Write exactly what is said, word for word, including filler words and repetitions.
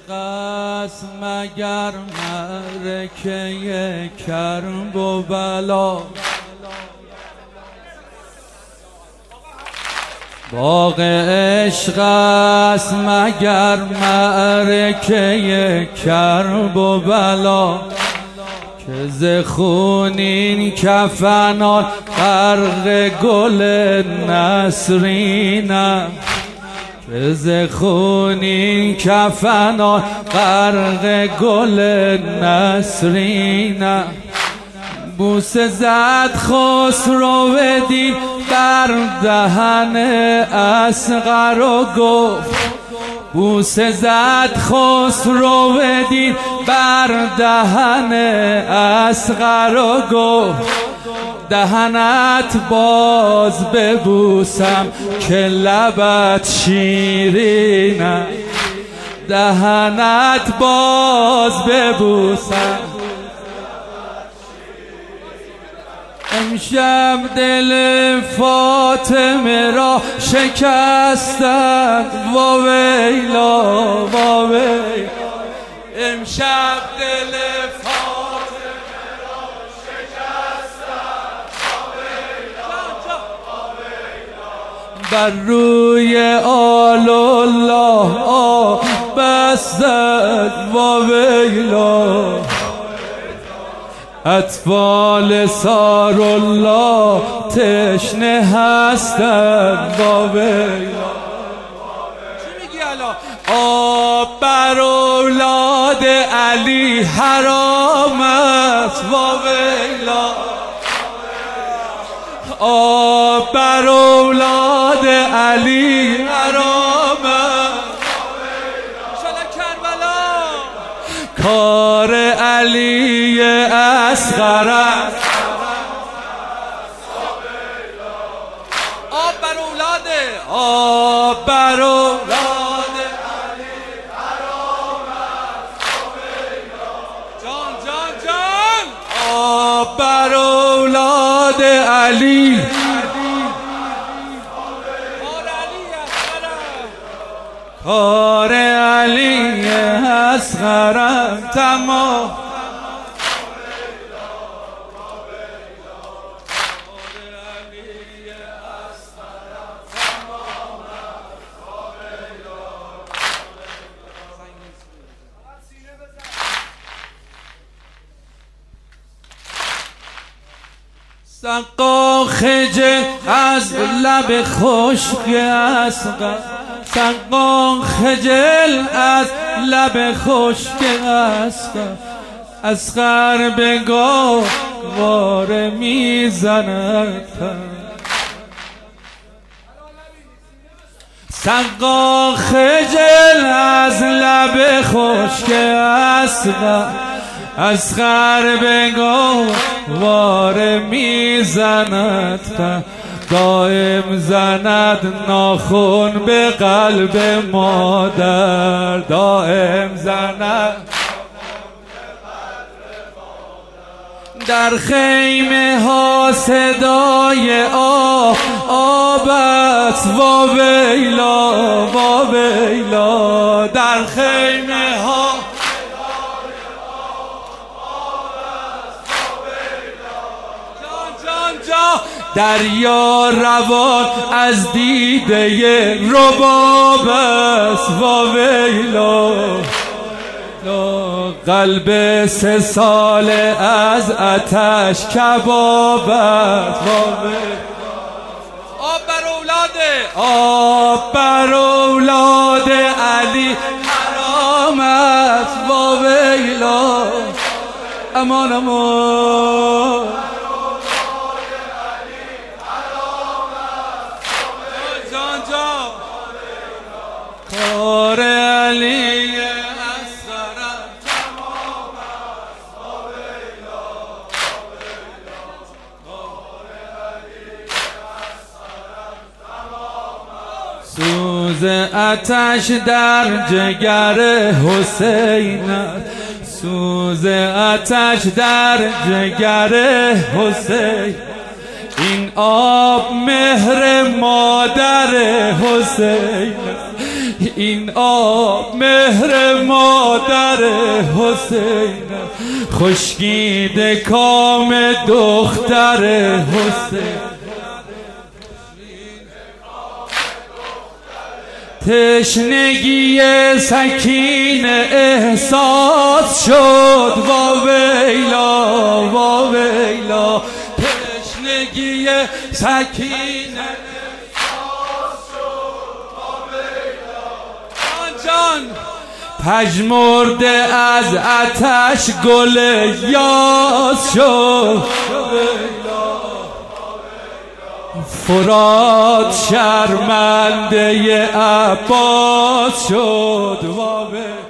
است مگر معرکه کرب و بلا، باغ عشق است مگر معرکه کرب و بلا، که ز خونین کفنان غرق گل نسرینم، که ز خونین کفنان غرق گل نسرینم. بوسه زد خسرو دین بر دهن اصغر و گفت، بوسه زد خسرو دین بر دهن اصغر و گفت، دهنت باز ببوسم که لبت شیرینم، دهنت باز ببوسم. امشب دل فاطمه را شکستند وا ویلا وا ویلا، امشب دل فاطمه را شکستند وا ویلا وا ویلا، بر روی آل الله آه بستند وا ویلا، اطفال سار الله تشنه هستند وا ویلا. چی میگی الان؟ آب بر اولاد علی حرام است وا ویلا، آب بر اولاد علی حرام است وا ویلا. کربلا کار علی اصغر است، آب بر اولاد آب بر اولاد علی حرام است وا ویلا. جان جان جان آب بر اولاد علی، کار علی اصغر تمام. سقا خجل از لب خشک اصغر، سقا خجل از لب خشک اصغر، اصغر به گواره میزند. سقا خجل از لب خشک اصغر، اصغر به گواره میزند. دائم زند ناخن به قلب مادر، دائم زند در خیمه ها صدای آه آب است وا ویلا وا ویلا، در خیمه ها دریا روان از دیده رباب است وا ویلا، قلب سه سال از آتش کباب است وا ویلا. آب بر اولاد آب بر اولاد علی حرام است وا ویلا، امان امان کار علی اصغر تمام است وا ویلا کار علی اصغر تمام است. سوز آتش در جگر حسین است، سوز آتش در جگر حسین، این آب مهر مادر حسین، این آب مهر مادر حسین، خشکیده کام دختر حسین. تشنگی سکین احساس شد، وا ویلا وا ویلا. تشنگی سکین احساس شد، وا ویلا. جان پژمرده از آتش گل یاس شد، فرات شرمنده عباس شد.